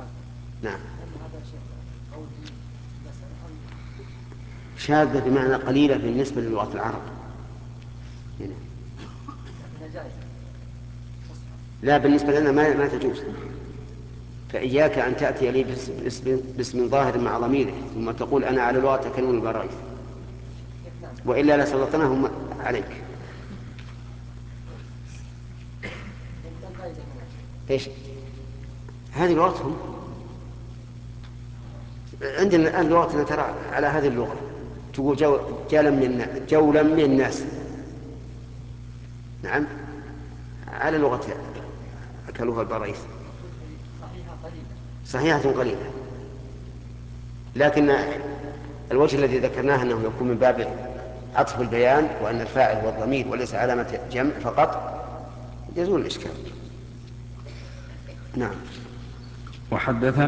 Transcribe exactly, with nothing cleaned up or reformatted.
نعم. شاذة بمعنى قليلة بالنسبة للغة العرب. هنا. لا، بالنسبة لنا ما ما تجوز. فإياك أن تأتي لي باسم, باسم ظاهر مع ضميره ثم تقول أنا على لغة تكلم البرائث، وإلا لسلطناهم عليك. إيش هذه لغتهم؟ عندنا الآن لغتنا ترى على هذه اللغة، تقول جو جولا من الناس، جولا من الناس. نعم، على لغة أكلوها البرائث. صحيحة قليلة، لكن الوجه الذي ذكرناه أنه يكون من باب عطف البيان وأن الفاعل هو الضمير وليس علامة جمع فقط يزول الإشكال. نعم. وحدثنا